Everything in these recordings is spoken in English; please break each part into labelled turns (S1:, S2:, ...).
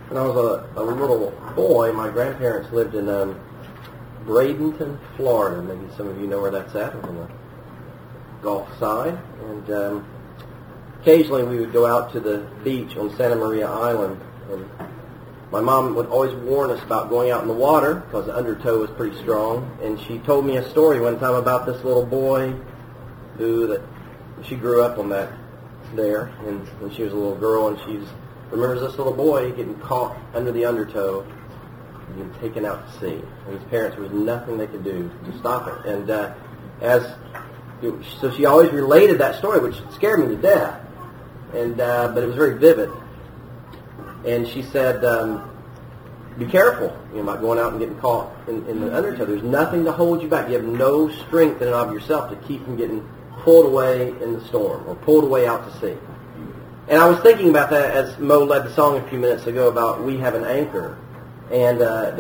S1: When I was a little boy, my grandparents lived in Bradenton, Florida. Maybe some of you know where that's at, on the Gulf side. And occasionally we would go out to the beach on Santa Maria Island. And my mom would always warn us about going out in the water because the undertow was pretty strong. And she told me a story one time about this little boy she grew up on that there, and when she was a little girl, and she remembers this little boy getting caught under the undertow and being taken out to sea. And his parents, there was nothing they could do to stop it. And so she always related that story, which scared me to death. And but it was very vivid. And she said, be careful, about going out and getting caught in the undertow. There's nothing to hold you back. You have no strength in and of yourself to keep from getting pulled away in the storm or pulled away out to sea. And I was thinking about that as Mo led the song a few minutes ago about we have an anchor. And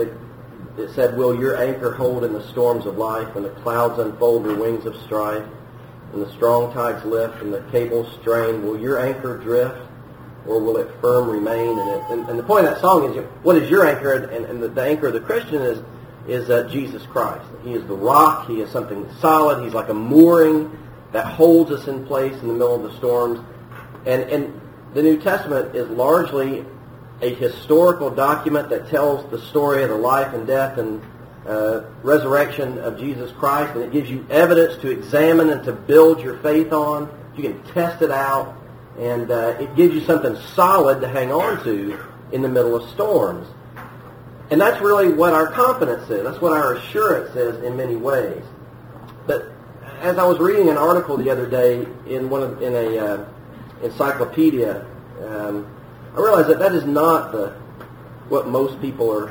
S1: it said, will your anchor hold in the storms of life when the clouds unfold their wings of strife and the strong tides lift and the cables strain? Will your anchor drift or will it firm remain? And the point of that song is, what is your anchor? And the anchor of the Christian is Jesus Christ. He is the rock. He is something solid. He's like a mooring that holds us in place in the middle of the storms. And the New Testament is largely a historical document that tells the story of the life and death and resurrection of Jesus Christ, and it gives you evidence to examine and to build your faith on. You can test it out, and it gives you something solid to hang on to in the middle of storms. And that's really what our confidence is. That's what our assurance is in many ways. But as I was reading an article the other day in a encyclopedia, I realized that is not what most people are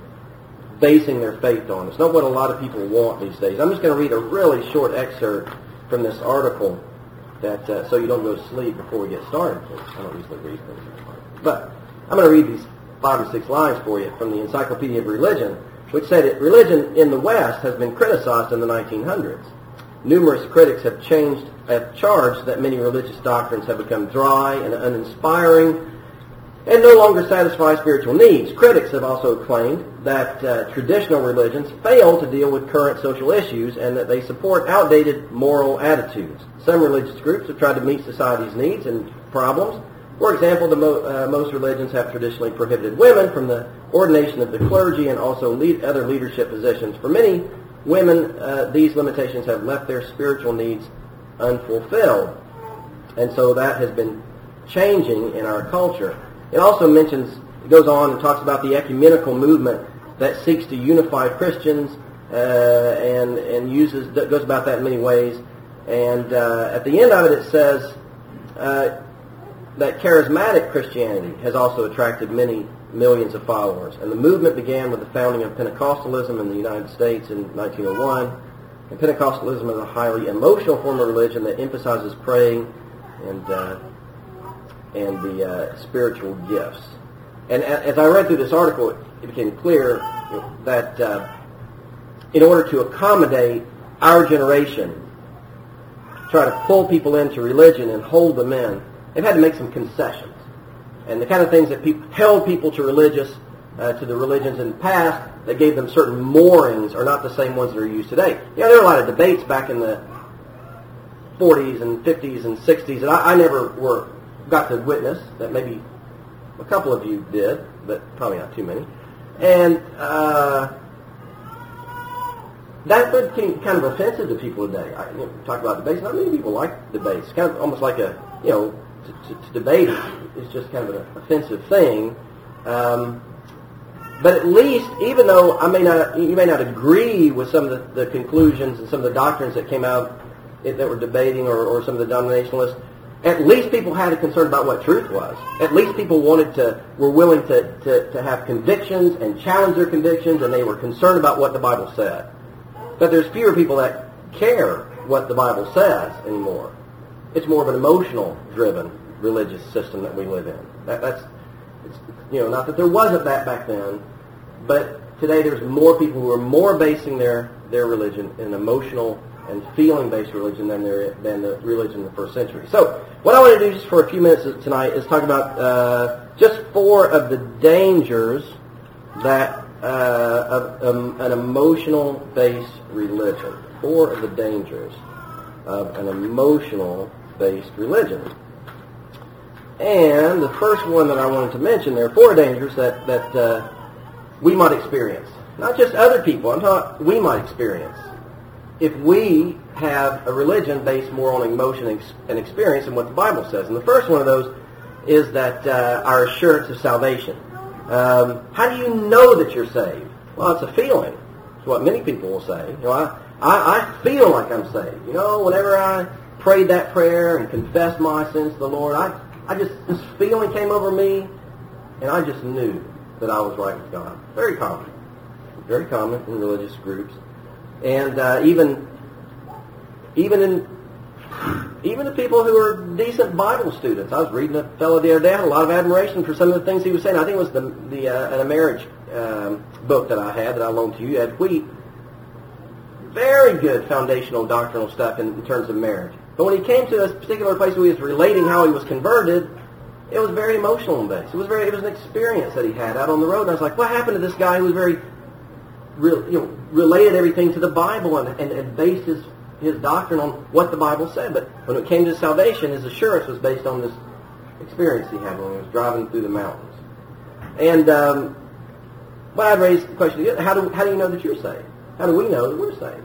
S1: basing their faith on. It's not what a lot of people want these days. I'm just going to read a really short excerpt from this article that so you don't go to sleep before we get started. I don't usually read things. But I'm going to read these 5 or 6 lines for you from the Encyclopedia of Religion, which said that religion in the West has been criticized in the 1900s. Numerous critics have charged that many religious doctrines have become dry and uninspiring and no longer satisfy spiritual needs. Critics have also claimed that traditional religions fail to deal with current social issues and that they support outdated moral attitudes. Some religious groups have tried to meet society's needs and problems. For example, most religions have traditionally prohibited women from the ordination of the clergy and also other leadership positions. For many women, these limitations have left their spiritual needs unfulfilled. And so that has been changing in our culture. It also goes on and talks about the ecumenical movement that seeks to unify Christians and goes about that in many ways. And at the end of it, it says that charismatic Christianity has also attracted many millions of followers. And the movement began with the founding of Pentecostalism in the United States in 1901. And Pentecostalism is a highly emotional form of religion that emphasizes praying and the spiritual gifts. And as I read through this article, it became clear that in order to accommodate our generation, try to pull people into religion and hold them in, they've had to make some concessions. And the kind of things that held people to the religions in the past that gave them certain moorings are not the same ones that are used today. There are a lot of debates back in the 40s and 50s and 60s that I never got to witness, that maybe a couple of you did, but probably not too many. And that became kind of offensive to people today. Talk about debates. Not many people like debates. It's kind of almost like to debate is just kind of an offensive thing. But at least, even though you may not agree with some of the conclusions and some of the doctrines that came out that were debating, or some of the denominationalists, at least people had a concern about what truth was. At least people were willing to have convictions and challenge their convictions, and they were concerned about what the Bible said. But there's fewer people that care what the Bible says anymore. It's more of an emotional-driven religious system that we live in. Not that there wasn't that back then, but today there's more people who are more basing their religion in emotional and feeling-based religion than the religion in the first century. So what I want to do just for a few minutes tonight is talk about just 4 of the dangers that of an emotional-based religion. 4 of the dangers of an emotional-based religion. And the first one that I wanted to mention, there are 4 dangers that we might experience. Not just other people, I'm talking we might experience. If we have a religion based more on emotion and experience than what the Bible says. And the first one of those is that our assurance of salvation. How do you know that you're saved? Well, it's a feeling. It's what many people will say. You know, I feel like I'm saved. You know, whenever I prayed that prayer and confessed my sins to the Lord, this feeling came over me, and I just knew that I was right with God. Very common in religious groups, and even the people who are decent Bible students. I was reading a fellow the other day. I had a lot of admiration for some of the things he was saying. I think it was a marriage book that I had that I loaned to you, Ed Wheat. Very good foundational doctrinal stuff in terms of marriage. But when he came to a particular place where he was relating how he was converted, it was very emotional based. It was an experience that he had out on the road. And I was like, what happened to this guy who was very, related everything to the Bible and based his doctrine on what the Bible said? But when it came to salvation, his assurance was based on this experience he had when he was driving through the mountains. And but I'd raise the question again, how do you know that you're saved? How do we know that we're saved?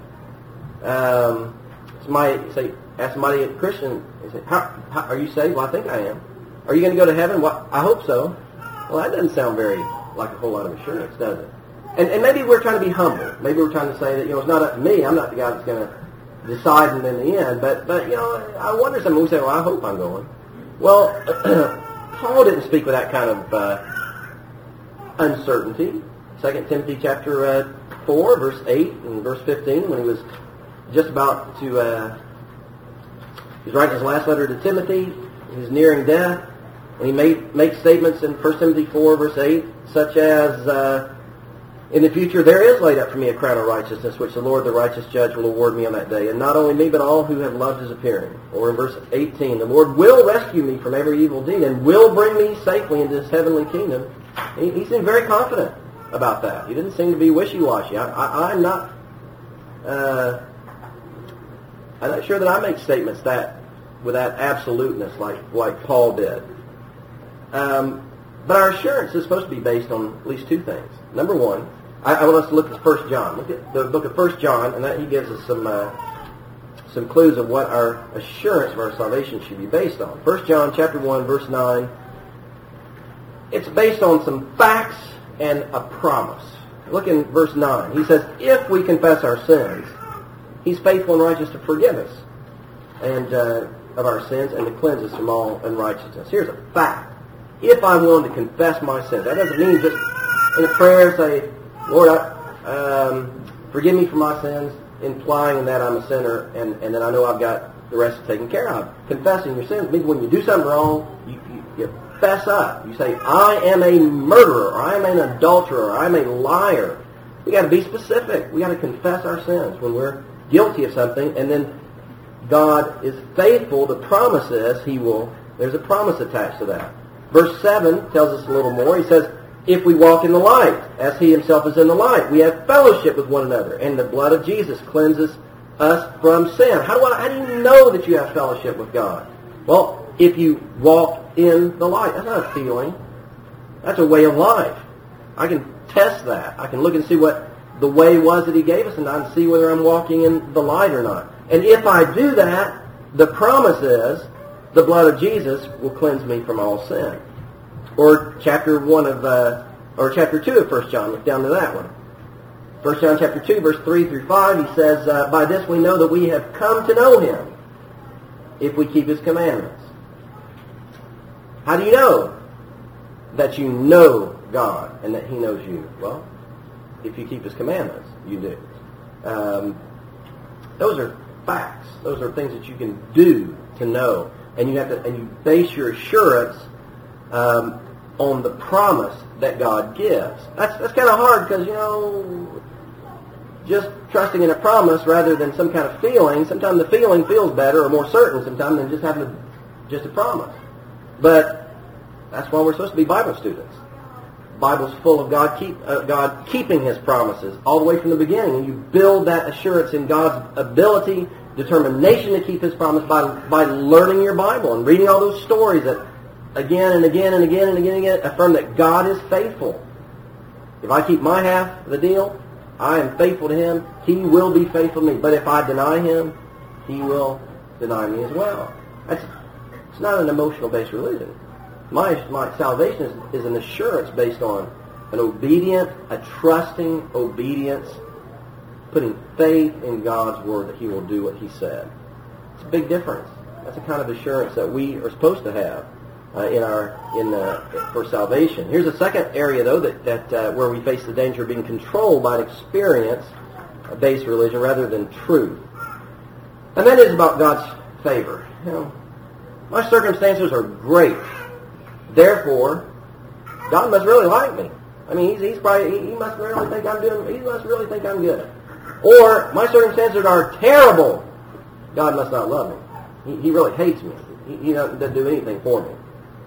S1: Ask somebody, a Christian, say, how are you saved? Well, I think I am. Are you going to go to heaven? Well, I hope so. Well, that doesn't sound very like a whole lot of assurance, does it? And maybe we're trying to be humble. Maybe we're trying to say that, it's not up to me. I'm not the guy that's going to decide in the end. But I wonder something. We say, well, I hope I'm going. Well, Paul didn't speak with that kind of uncertainty. 2 Timothy chapter 4, verse 8 and verse 15, when he was just about to, he was writing his last letter to Timothy. He was nearing death. And he makes statements in 1 Timothy 4, verse 8, such as, in the future there is laid up for me a crown of righteousness, which the Lord, the righteous judge, will award me on that day. And not only me, but all who have loved his appearing. Or in verse 18, the Lord will rescue me from every evil deed and will bring me safely into his heavenly kingdom. He seemed very confident about that. He didn't seem to be wishy-washy. I'm not sure that I make statements with that absoluteness like Paul did. But our assurance is supposed to be based on at least 2 things. Number one, I want us to look at 1 John. Look at the book of 1 John, and that he gives us some clues of what our assurance of our salvation should be based on. 1 John chapter 1, verse 9. It's based on some facts and a promise. Look in verse 9. He says, if we confess our sins, he's faithful and righteous to forgive us and of our sins and to cleanse us from all unrighteousness. Here's a fact. If I'm willing to confess my sins, that doesn't mean just in a prayer say, Lord, forgive me for my sins, implying that I'm a sinner and that I know I've got the rest taken care of. Confessing your sins means when you do something wrong, you fess up. You say, I am a murderer, or I am an adulterer, or I am a liar. We got to be specific. We got to confess our sins when we're guilty of something, and then God is faithful to promise us he will. There's a promise attached to that. Verse 7 tells us a little more. He says, if we walk in the light, as he himself is in the light, we have fellowship with one another, and the blood of Jesus cleanses us from sin. How do you know that you have fellowship with God? Well, if you walk in the light. That's not a feeling. That's a way of life. I can test that. I can look and see what the way was that he gave us, and I can see whether I'm walking in the light or not. And if I do that, the promise is the blood of Jesus will cleanse me from all sin. Or chapter 2 of 1 John. Look down to that one. 1 John chapter 2, verse 3 through 5, he says, by this we know that we have come to know him, if we keep his commandments. How do you know that you know God and that he knows you? Well, if you keep his commandments, you do. Those are facts. Those are things that you can do to know. And you base your assurance on the promise that God gives. That's kind of hard because, just trusting in a promise rather than some kind of feeling, sometimes the feeling feels better or more certain sometimes than just having just a promise. But That's why we're supposed to be Bible students. The Bible's full of God keeping His promises all the way from the beginning. And you build that assurance in God's ability, determination to keep His promise by learning your Bible and reading all those stories that again and again and again and again and again affirm that God is faithful. If I keep my half of the deal, I am faithful to Him. He will be faithful to me. But if I deny Him, He will deny me as well. It's not an emotional-based religion. My salvation is an assurance based on an obedient, a trusting obedience, putting faith in God's Word that He will do what He said. It's a big difference. That's the kind of assurance that we are supposed to have for salvation. Here's a second area, though, that where we face the danger of being controlled by an experience-based religion rather than truth. And that is about God's favor. My circumstances are great. Therefore, God must really like me. I mean, he must really think I'm good. Or, my circumstances are terrible. God must not love me. He really hates me. He doesn't do anything for me.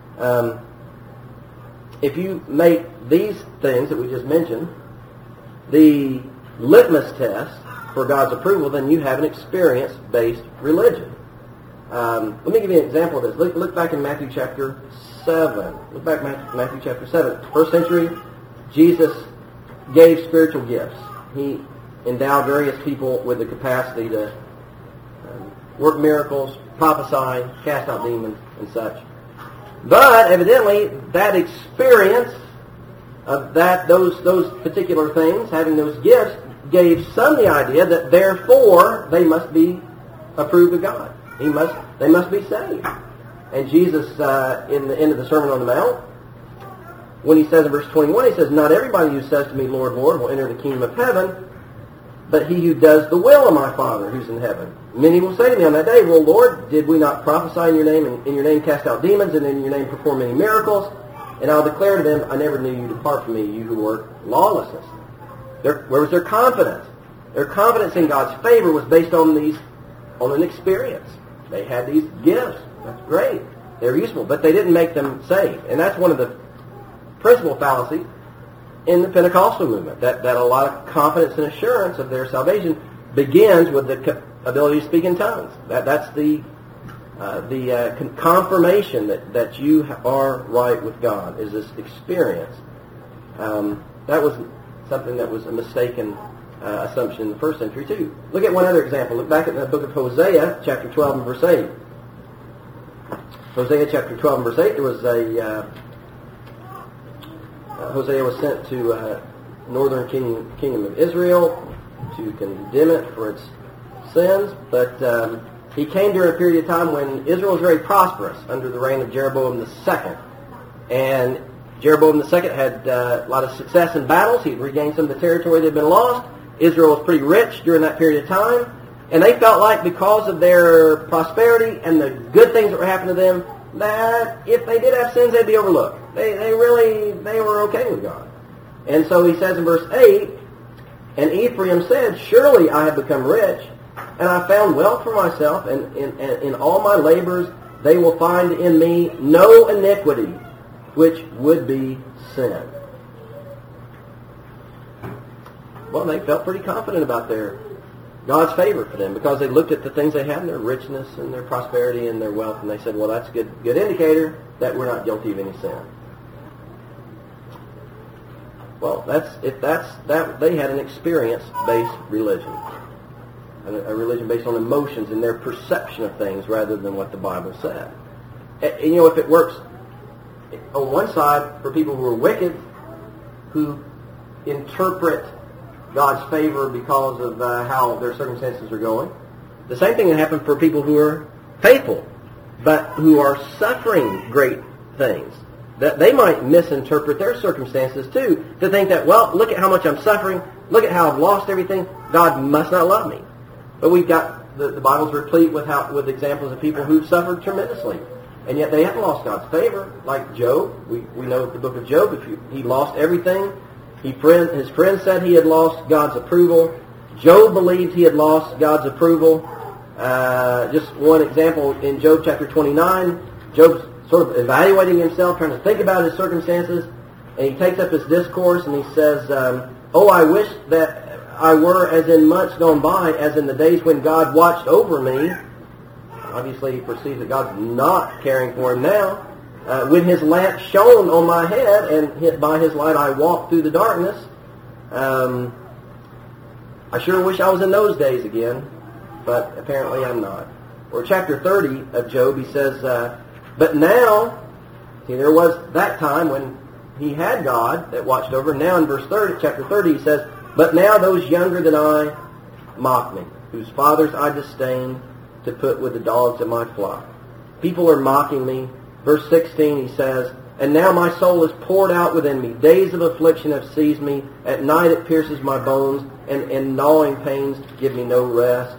S1: If you make these things that we just mentioned the litmus test for God's approval, then you have an experience-based religion. Let me give you an example of this. Look back in Matthew chapter 7. Look back at Matthew chapter 7. First century, Jesus gave spiritual gifts. He endowed various people with the capacity to work miracles, prophesy, cast out demons, and such. But evidently, that experience of those particular things, having those gifts, gave some the idea that therefore they must be approved of God. They must be saved. And Jesus, in the end of the Sermon on the Mount, when he says in verse 21, he says, "Not everybody who says to me, Lord, Lord, will enter the kingdom of heaven, but he who does the will of my Father who's in heaven. Many will say to me on that day, Well, Lord, did we not prophesy in your name, and in your name cast out demons, and in your name perform many miracles? And I'll declare to them, I never knew you. Depart from me, you who work lawlessness." Where was their confidence? Their confidence in God's favor was based on an experience. They had these gifts. That's great. They were useful, but they didn't make them saved. And that's one of the principal fallacies in the Pentecostal movement, that a lot of confidence and assurance of their salvation begins with the ability to speak in tongues. That's the confirmation that you are right with God, is this experience. That was something that was a mistaken assumption in the first century too. Look at one other example. Look back at the book of Hosea, chapter 12 and verse 8. Hosea chapter 12 and verse 8, there was Hosea was sent to northern kingdom of Israel to condemn it for its sins, but he came during a period of time when Israel was very prosperous under the reign of Jeroboam II. And Jeroboam II had a lot of success in battles. He had regained some of the territory that had been lost. Israel was pretty rich during that period of time. And they felt like because of their prosperity and the good things that were happening to them, that if they did have sins, they'd be overlooked. They were okay with God. And so he says in verse 8, "And Ephraim said, Surely I have become rich, and I found wealth for myself, and in all my labors they will find in me no iniquity, which would be sin." Well, they felt pretty confident about God's favor for them, because they looked at the things they had, and their richness and their prosperity and their wealth, and they said, well, that's a good indicator that we're not guilty of any sin. Well, they had an experience-based religion, a religion based on emotions and their perception of things rather than what the Bible said. And, if it works on one side for people who are wicked, who interpret God's favor because of how their circumstances are going, the same thing can happen for people who are faithful, but who are suffering great things. That they might misinterpret their circumstances too, to think that, well, look at how much I'm suffering, look at how I've lost everything, God must not love me. But we've got, the Bible's replete with examples of people who've suffered tremendously, and yet they haven't lost God's favor, like Job. We know the book of Job, he lost everything. His friend said he had lost God's approval. Job believed he had lost God's approval. Just one example, in Job chapter 29, Job's sort of evaluating himself, trying to think about his circumstances, and he takes up his discourse and he says, "Oh, I wish that I were as in months gone by, as in the days when God watched over me." Obviously, he perceives that God's not caring for him now. "When his lamp shone on my head, and by his light I walked through the darkness." I sure wish I was in those days again, but apparently I'm not. Or chapter 30 of Job, he says, "But now," see, there was that time when he had God that watched over. Now in verse 30, chapter 30, he says, "But now those younger than I mock me, whose fathers I disdained to put with the dogs of my flock." People are mocking me. Verse 16, he says, "And now my soul is poured out within me. Days of affliction have seized me. At night it pierces my bones, and gnawing pains give me no rest."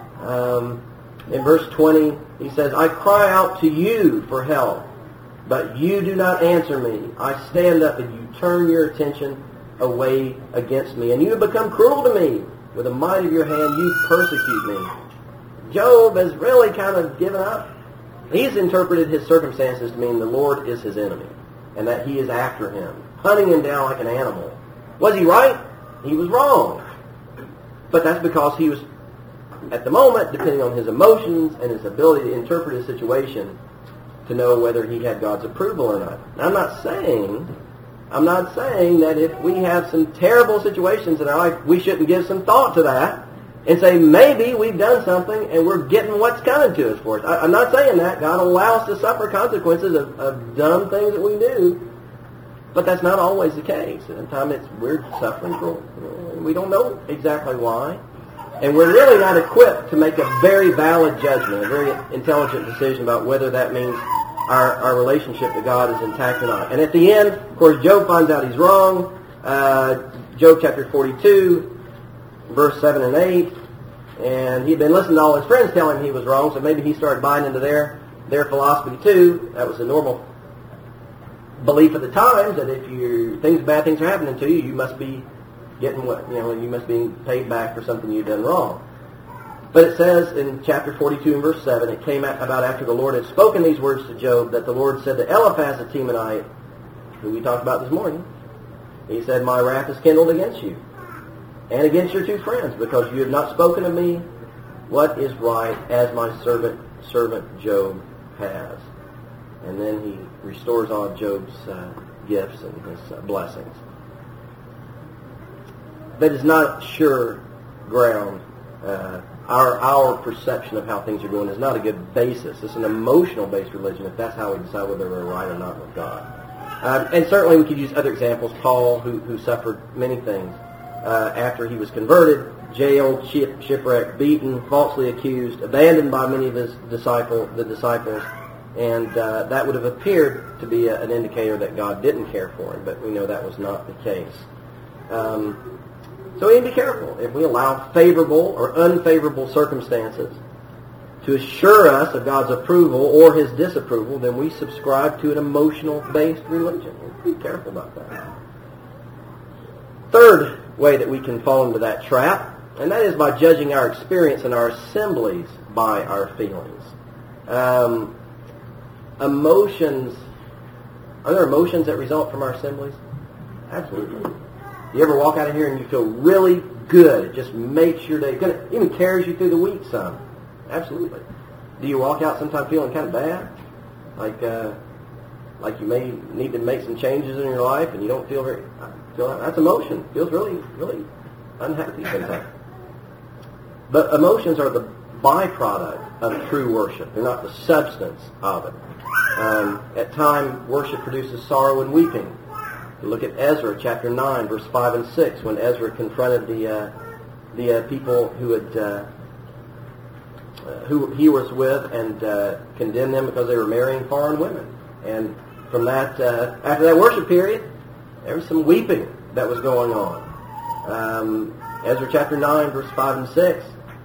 S1: In verse 20, he says, "I cry out to you for help, but you do not answer me. I stand up, and you turn your attention away against me. And you have become cruel to me. With the might of your hand you persecute me." Job has really kind of given up. He's interpreted his circumstances to mean the Lord is his enemy, and that he is after him, hunting him down like an animal. Was he right? He was wrong. But that's because he was, at the moment, depending on his emotions and his ability to interpret his situation, to know whether he had God's approval or not. Now, I'm not saying that if we have some terrible situations in our life, we shouldn't give some thought to that and say, maybe we've done something and we're getting what's coming to us for us. I'm not saying that. God will allow us to suffer consequences of dumb things that we do, but that's not always the case. Sometimes we're suffering we don't know exactly why, and we're really not equipped to make a very valid judgment, a very intelligent decision about whether that means our relationship to God is intact or not. And at the end, of course, Job finds out he's wrong. Job chapter 42, verse 7 and 8. And he'd been listening to all his friends tell him he was wrong, so maybe he started buying into their philosophy too. That was the normal belief at the time, that if bad things are happening to you, you must be getting you must be paid back for something you've done wrong. But it says in chapter 42 and verse 7, it came about after the Lord had spoken these words to Job, that the Lord said to Eliphaz the Temanite, who we talked about this morning, he said, "My wrath is kindled against you, and against your two friends, because you have not spoken of me what is right, as my servant Job has." And then he restores all of Job's gifts and his blessings. That is not sure ground. Our perception of how things are going is not a good basis. It's an emotional-based religion if that's how we decide whether we're right or not with God. And certainly we could use other examples. Paul, who suffered many things after he was converted, jailed, shipwrecked, beaten, falsely accused, abandoned by many of the disciples, and that would have appeared to be an indicator that God didn't care for him, but we know that was not the case. So we need to be careful. If we allow favorable or unfavorable circumstances to assure us of God's approval or his disapproval, then we subscribe to an emotional-based religion. Be careful about that. Third way that we can fall into that trap, and that is by judging our experience in our assemblies by our feelings. Emotions, are there emotions that result from our assemblies? Absolutely. You ever walk out of here and you feel really good? It just makes your day good. It even carries you through the week some. Absolutely. Do you walk out sometimes feeling kind of bad? Like you may need to make some changes in your life and you don't feel that's emotion. Feels really, really unhappy sometimes. But emotions are the byproduct of true worship. They're not the substance of it. At times, worship produces sorrow and weeping. You look at Ezra chapter 9, verse 5 and 6, when Ezra confronted the people who he was with and condemned them because they were marrying foreign women. And from that, after that worship period, there was some weeping that was going on. Ezra chapter 9, verse 5 and 6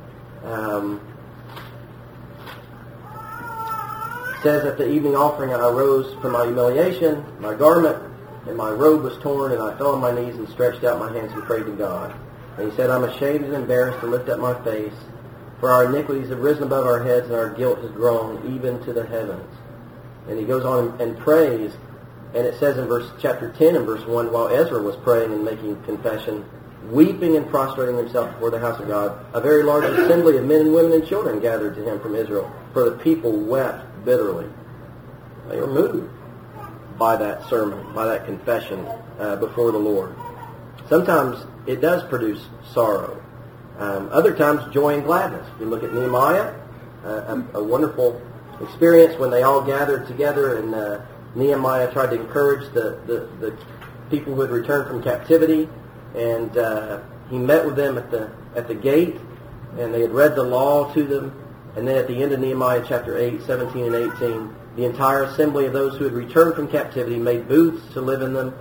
S1: says, "At the evening offering I arose from my humiliation, my garment and my robe was torn, and I fell on my knees and stretched out my hands and prayed to God. And he said, I'm ashamed and embarrassed to lift up my face, for our iniquities have risen above our heads, and our guilt has grown even to the heavens." And he goes on and prays. And it says in chapter 10 and verse 1, while Ezra was praying and making confession, weeping and prostrating himself before the house of God, a very large assembly of men and women and children gathered to him from Israel, for the people wept bitterly. They were moved by that sermon, by that confession before the Lord. Sometimes it does produce sorrow. Other times, joy and gladness. You look at Nehemiah, a wonderful experience when they all gathered together, and Nehemiah tried to encourage the people who had returned from captivity, and he met with them at the gate, and they had read the law to them. And then at the end of Nehemiah chapter 8, 17 and 18, the entire assembly of those who had returned from captivity made booths to live in them.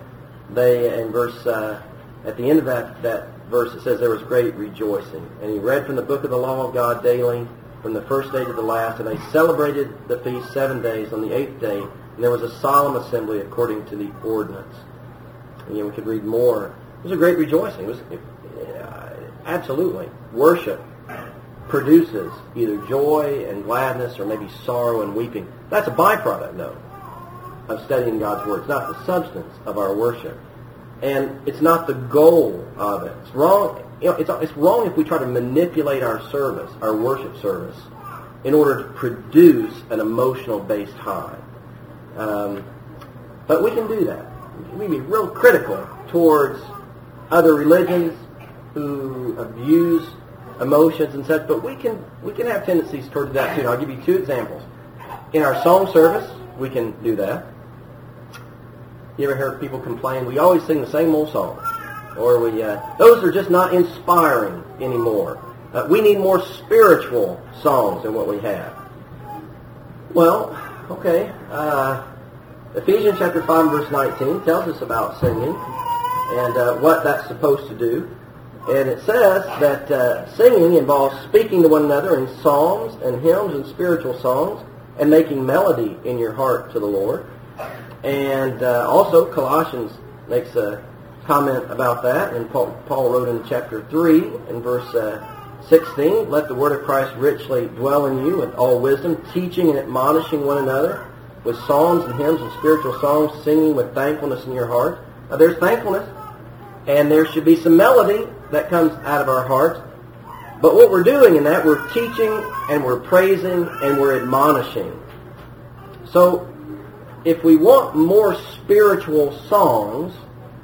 S1: At the end of that verse, it says there was great rejoicing. And he read from the book of the law of God daily, from the first day to the last, and they celebrated the feast 7 days. On the 8th day, and there was a solemn assembly according to the ordinance. And we could read more. It was a great rejoicing. It was absolutely. Worship produces either joy and gladness or maybe sorrow and weeping. That's a byproduct, though, of studying God's Word. It's not the substance of our worship. And it's not the goal of it. It's wrong. It's wrong if we try to manipulate our service, our worship service, in order to produce an emotional-based high. But we can do that. We can be real critical towards other religions who abuse emotions and such, but we can have tendencies towards that too. And I'll give you 2 examples. In our song service, we can do that. You ever heard people complain, we always sing the same old songs, or those are just not inspiring anymore. We need more spiritual songs than what we have. Well, okay. Ephesians chapter 5 verse 19 tells us about singing and what that's supposed to do. And it says that singing involves speaking to one another in psalms and hymns and spiritual songs and making melody in your heart to the Lord. And also Colossians makes a comment about that. And Paul wrote in chapter 3 in verse 16, let the word of Christ richly dwell in you with all wisdom, teaching and admonishing one another with psalms and hymns and spiritual songs, singing with thankfulness in your heart. Now there's thankfulness, and there should be some melody that comes out of our hearts. But what we're doing in that, we're teaching and we're praising and we're admonishing. So if we want more spiritual songs,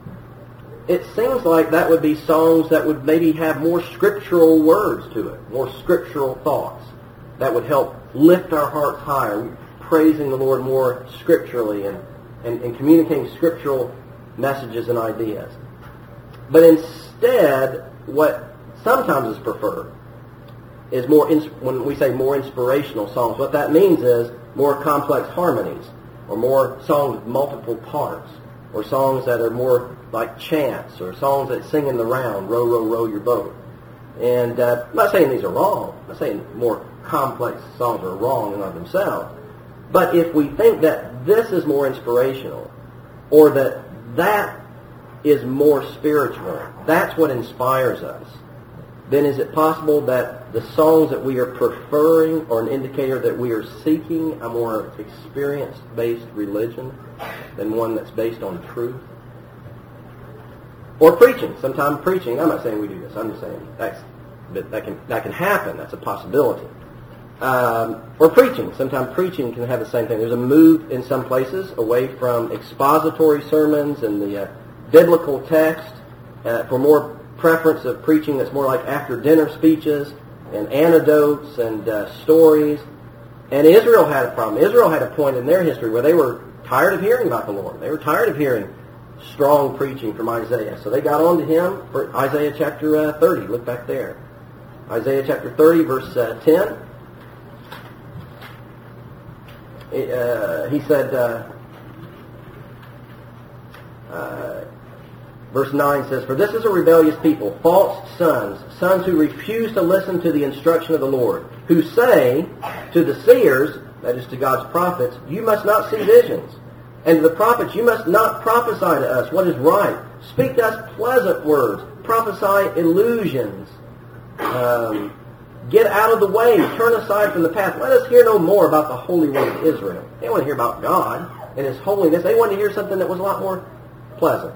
S1: it seems like that would be songs that would maybe have more scriptural words to it, more scriptural thoughts that would help lift our hearts higher, praising the Lord more scripturally and communicating scriptural messages and ideas. But instead, what sometimes is preferred is when we say more inspirational songs, what that means is more complex harmonies, or more songs with multiple parts, or songs that are more like chants, or songs that sing in the round, row, row, row your boat. And I'm not saying these are wrong. I'm not saying more complex songs are wrong in and of themselves. But if we think that this is more inspirational, or that is more spiritual, that's what inspires us, then is it possible that the songs that we are preferring are an indicator that we are seeking a more experience-based religion than one that's based on truth? Or preaching. Sometimes preaching, I'm not saying we do this, I'm just saying that can happen, that's a possibility. Or preaching. Sometimes preaching can have the same thing. There's a move in some places away from expository sermons and the biblical text for more preference of preaching that's more like after-dinner speeches and anecdotes and stories. And Israel had a problem. Israel had a point in their history where they were tired of hearing about the Lord. They were tired of hearing strong preaching from Isaiah. So they got on to him for Isaiah chapter 30. Look back there. Isaiah chapter 30, verse 10. He said, verse 9 says, for this is a rebellious people, false sons, sons who refuse to listen to the instruction of the Lord, who say to the seers, that is to God's prophets, you must not see visions. And to the prophets, you must not prophesy to us what is right. Speak to us pleasant words. Prophesy illusions. Get out of the way. Turn aside from the path. Let us hear no more about the Holy One of Israel. They didn't want to hear about God and His holiness. They wanted to hear something that was a lot more pleasant.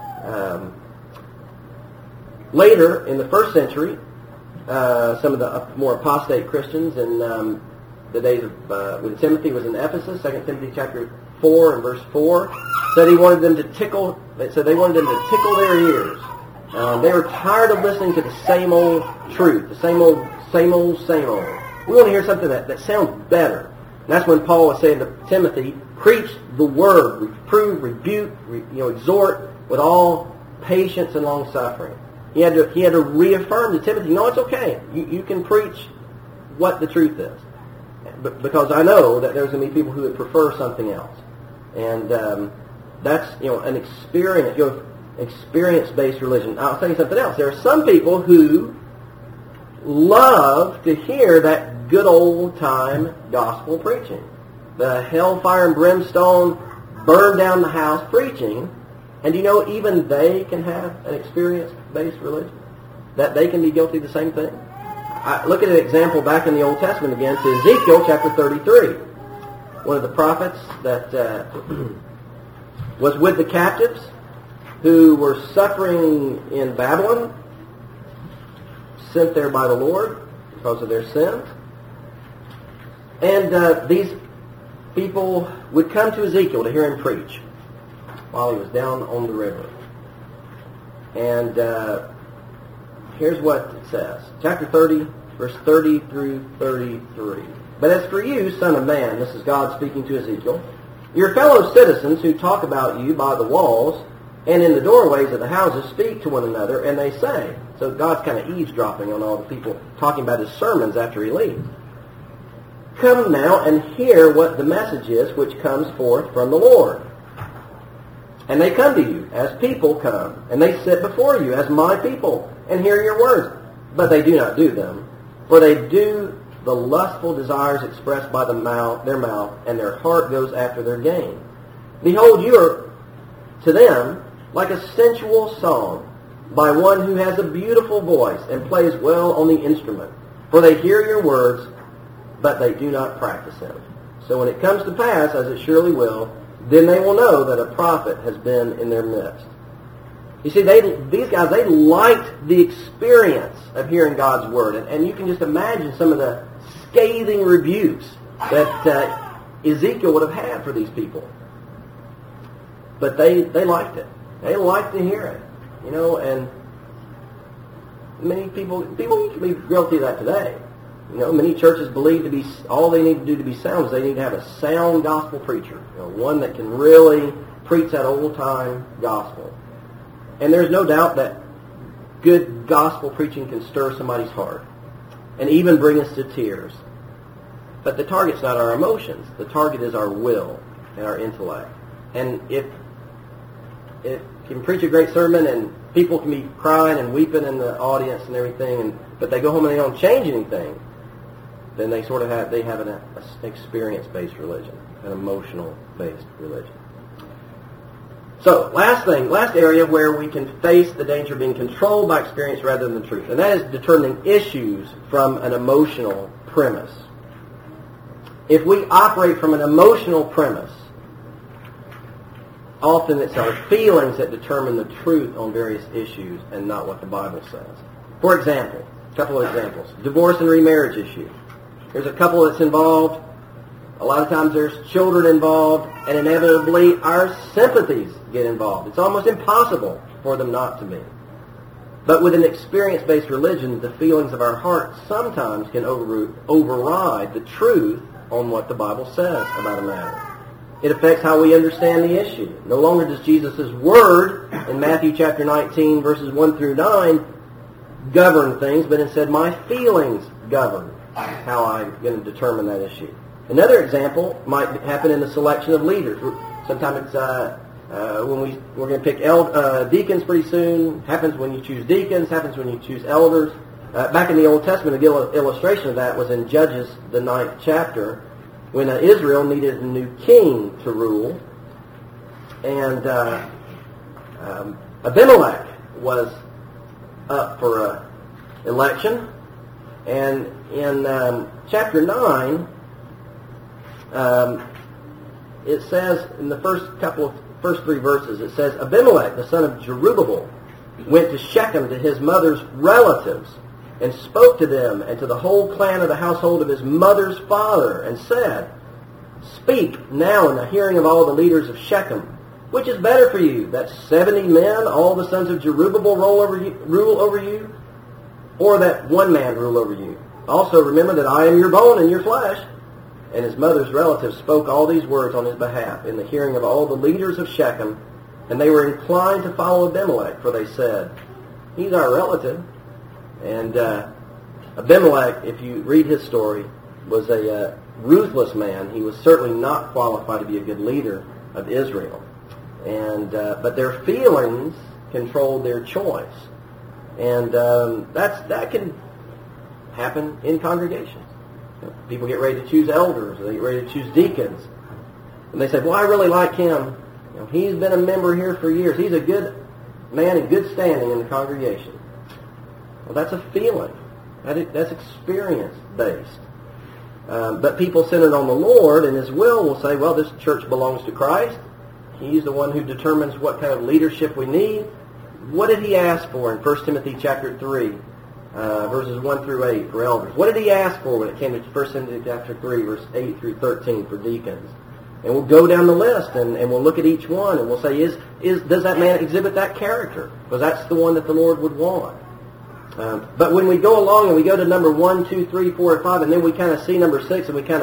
S1: Later, in the first century, some of the more apostate Christians in the days of when Timothy was in Ephesus, 2 Timothy chapter 4 and verse 4, said he wanted them to tickle. So they wanted them to tickle their ears. They were tired of listening to the same old truth, the same old. We want to hear something that sounds better. And that's when Paul was saying to Timothy, preach the word, reprove, rebuke, exhort with all patience and long suffering. He had to reaffirm to Timothy, no, it's okay. You can preach what the truth is. Because I know that there's going to be people who would prefer something else. And that's an experience-based religion. I'll tell you something else. There are some people who love to hear that good old-time gospel preaching. The hellfire and brimstone, burn down the house preaching. And even they can have an experience-based religion. That they can be guilty of the same thing. Look at an example back in the Old Testament again to Ezekiel chapter 33. One of the prophets that was with the captives who were suffering in Babylon, sent there by the Lord because of their sins. And these people would come to Ezekiel to hear him preach while he was down on the river. And here's what it says. Chapter 30, verse 30 through 33. But as for you, son of man, this is God speaking to Ezekiel, your fellow citizens who talk about you by the walls and in the doorways of the houses speak to one another, and they say, so God's kind of eavesdropping on all the people talking about his sermons after he leaves. Come now and hear what the message is which comes forth from the Lord. And they come to you as people come, and they sit before you as my people, and hear your words. But they do not do them, for they do the lustful desires expressed by their mouth, and their heart goes after their gain. Behold, you are to them like a sensual song by one who has a beautiful voice and plays well on the instrument. For they hear your words, but they do not practice them. So when it comes to pass, as it surely will, then they will know that a prophet has been in their midst. You see, these guys, they liked the experience of hearing God's word. And you can just imagine some of the scathing rebukes that Ezekiel would have had for these people. But they liked it. They liked to hear it. And many people can be guilty of that today. Many churches believe all they need to do to be sound is they need to have a sound gospel preacher. One that can really preach that old-time gospel. And there's no doubt that good gospel preaching can stir somebody's heart and even bring us to tears. But the target's not our emotions. The target is our will and our intellect. And if you can preach a great sermon and people can be crying and weeping in the audience and everything, but they go home and they don't change anything, then they have an experience-based religion, an emotional-based religion. So, last area where we can face the danger of being controlled by experience rather than the truth, and that is determining issues from an emotional premise. If we operate from an emotional premise, often it's our feelings that determine the truth on various issues and not what the Bible says. For example, a couple of examples. Divorce and remarriage issue. There's a couple that's involved. A lot of times there's children involved, and inevitably our sympathies get involved. It's almost impossible for them not to be. But with an experience-based religion, the feelings of our heart sometimes can override the truth on what the Bible says about a matter. It affects how we understand the issue. No longer does Jesus' word in Matthew chapter 19, verses 1 through 9, govern things, but instead my feelings govern how I'm going to determine that issue. Another example might happen in the selection of leaders. Sometimes it's when we're going to pick deacons pretty soon. Happens when you choose deacons. Happens when you choose elders. Back in the Old Testament, a good illustration of that was in Judges, the 9th chapter, when Israel needed a new king to rule. And Abimelech was up for election. And in chapter 9, it says in the first three verses, it says, Abimelech, the son of Jerubbaal, went to Shechem to his mother's relatives and spoke to them and to the whole clan of the household of his mother's father and said, Speak now in the hearing of all the leaders of Shechem. Which is better for you, that 70 men, all the sons of Jerubbaal, rule over you, or that one man rule over you? Also remember that I am your bone and your flesh. And his mother's relatives spoke all these words on his behalf in the hearing of all the leaders of Shechem, and they were inclined to follow Abimelech, for they said, He's our relative. And Abimelech, if you read his story, was a ruthless man. He was certainly not qualified to be a good leader of Israel. And but their feelings controlled their choice. And that can happen in congregations. People get ready to choose elders, or they get ready to choose deacons. And they say, well, I really like him. He's been a member here for years. He's a good man in good standing in the congregation. Well, that's a feeling. That's experience-based. But people centered on the Lord and His will say, well, this church belongs to Christ. He's the one who determines what kind of leadership we need. What did He ask for in 1 Timothy chapter 3, verses 1 through 8 for elders? What did He ask for when it came to 1 Timothy chapter 3, verse 8 through 13 for deacons? And we'll go down the list and we'll look at each one and we'll say, does that man exhibit that character? Because that's the one that the Lord would want. But when we go along and we go to number 1, 2, 3, 4, and 5, and then we kind of see number 6 and we kind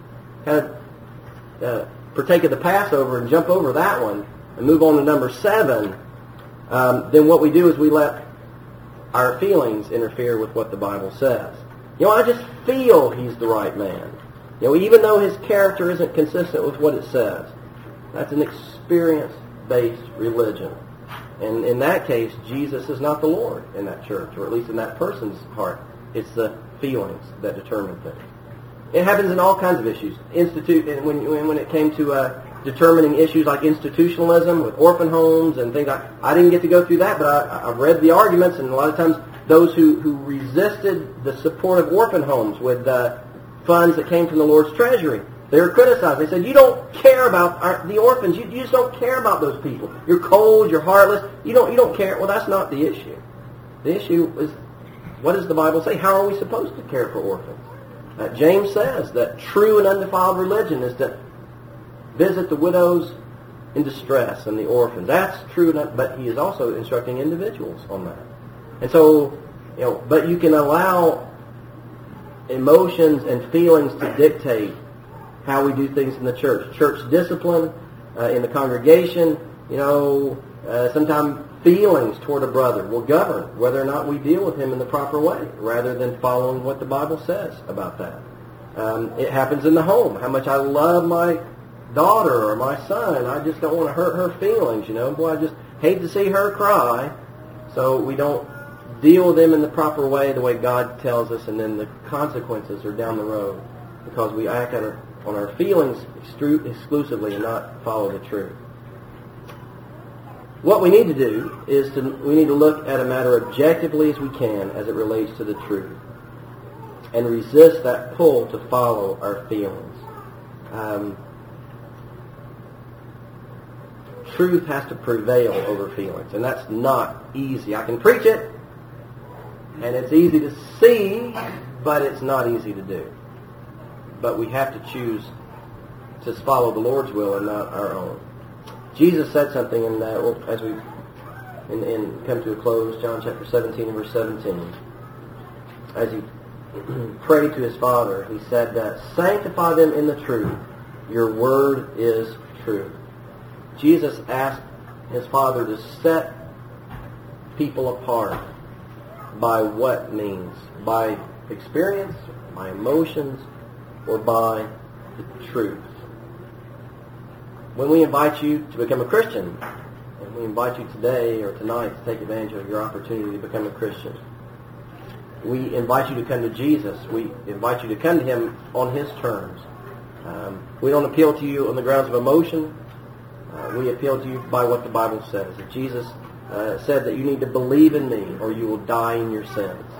S1: of partake of the Passover and jump over that one and move on to number 7, then what we do is we let our feelings interfere with what the Bible says. I just feel he's the right man. Even though his character isn't consistent with what it says. That's an experience-based religion. And in that case, Jesus is not the Lord in that church, or at least in that person's heart. It's the feelings that determine things. It happens in all kinds of issues. When it came to determining issues like institutionalism with orphan homes and things, I didn't get to go through that, but I've read the arguments, and a lot of times those who resisted the support of orphan homes with funds that came from the Lord's treasury, they were criticized. They said, you don't care about the orphans. You just don't care about those people. You're cold. You're heartless. You don't care. Well, that's not the issue. The issue is, what does the Bible say? How are we supposed to care for orphans? James says that true and undefiled religion is to visit the widows in distress and the orphans. That's true, but he is also instructing individuals on that. And so, but you can allow emotions and feelings to dictate how we do things in the church. Church discipline in the congregation, sometimes feelings toward a brother will govern whether or not we deal with him in the proper way, rather than following what the Bible says about that. It happens in the home. How much I love my daughter or my son. I just don't want to hurt her feelings, Boy, I just hate to see her cry. So we don't deal with them in the proper way, the way God tells us, and then the consequences are down the road because we act on our feelings exclusively and not follow the truth. What we need to do is we need to look at a matter objectively as we can as it relates to the truth and resist that pull to follow our feelings. Truth has to prevail over feelings, and that's not easy. I can preach it, and it's easy to see, but it's not easy to do. But we have to choose to follow the Lord's will and not our own. Jesus said something in that, as we come to a close, John chapter 17 and verse 17. As he prayed to his Father, he said that, sanctify them in the truth. Your word is truth. Jesus asked his Father to set people apart by what means? By experience, by emotions, or by the truth. When we invite you to become a Christian, and we invite you today or tonight to take advantage of your opportunity to become a Christian, we invite you to come to Jesus. We invite you to come to Him on His terms. We don't appeal to you on the grounds of emotion. We appeal to you by what the Bible says. That Jesus said that you need to believe in me or you will die in your sins.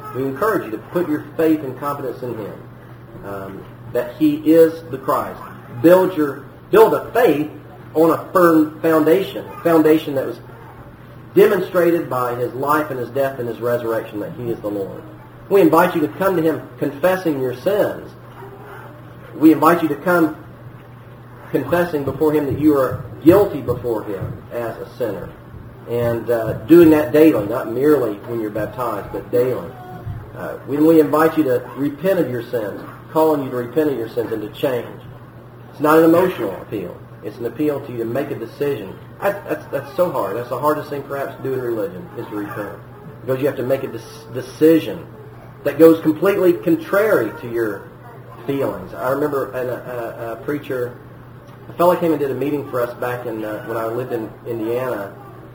S1: We encourage you to put your faith and confidence in Him, that He is the Christ. Build a faith on a firm foundation that was demonstrated by His life and His death and His resurrection, that He is the Lord. We invite you to come to Him confessing your sins. We invite you to come confessing before Him that you are guilty before Him as a sinner. And doing that daily, not merely when you're baptized, but daily. When we invite you to repent of your sins, calling you to repent of your sins and to change. It's not an emotional appeal. It's an appeal to you to make a decision. That's so hard. That's the hardest thing perhaps to do in religion, is to repent. Because you have to make a decision that goes completely contrary to your feelings. I remember a preacher, a fellow came and did a meeting for us back in when I lived in Indiana,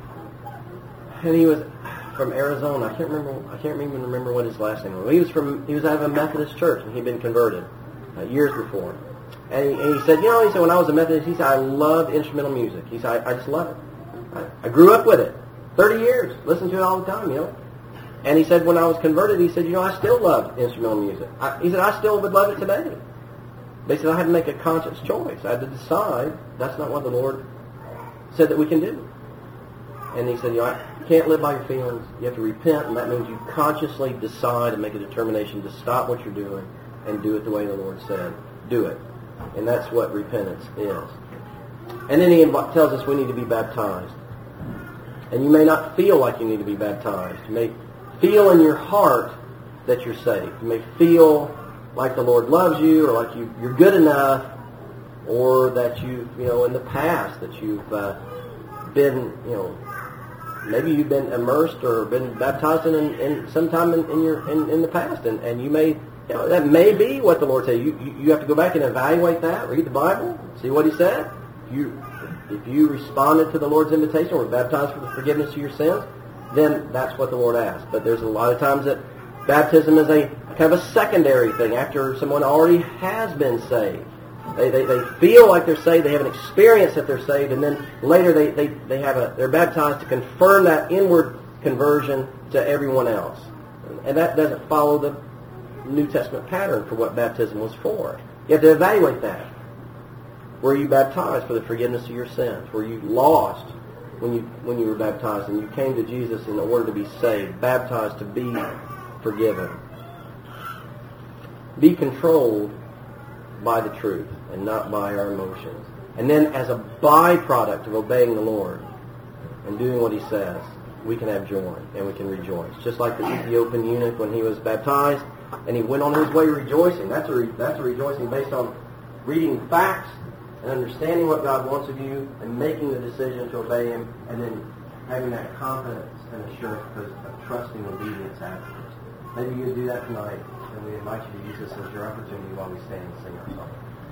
S1: and he was from Arizona. I can't even remember what his last name was. He was out of a Methodist church, and he'd been converted years before. And he said, when I was a Methodist, he said, I loved instrumental music. He said, I just love it. I grew up with it. 30 years. Listened to it all the time, And he said, when I was converted, he said, I still love instrumental music. He said, I still would love it today. They said, I had to make a conscious choice. I had to decide that's not what the Lord said that we can do. And he said, you can't live by your feelings. You have to repent, and that means you consciously decide and make a determination to stop what you're doing and do it the way the Lord said. Do it. And that's what repentance is. And then he tells us we need to be baptized. And you may not feel like you need to be baptized. You may feel in your heart that you're saved. You may feel like the Lord loves you, or like you're good enough, or that in the past that you've been, maybe you've been immersed or been baptized in sometime in the past, and you may, that may be what the Lord said. You have to go back and evaluate that, read the Bible, see what He said. If you responded to the Lord's invitation or were baptized for the forgiveness of your sins, then that's what the Lord asked. But there's a lot of times that baptism is a kind of a secondary thing after someone already has been saved. They feel like they're saved, they have an experience that they're saved, and then later they're baptized to confirm that inward conversion to everyone else. And that doesn't follow the New Testament pattern for what baptism was for. You have to evaluate that. Were you baptized for the forgiveness of your sins? Were you lost when you were baptized and you came to Jesus in order to be saved, baptized to be forgiven? Be controlled by the truth and not by our emotions. And then as a byproduct of obeying the Lord and doing what He says, we can have joy and we can rejoice. Just like the Ethiopian eunuch when he was baptized and he went on his way rejoicing. That's a rejoicing based on reading facts and understanding what God wants of you and making the decision to obey Him, and then having that confidence and assurance of trusting obedience afterwards. Maybe you do that tonight, and we invite you to use this as your opportunity while we stand and sing our song.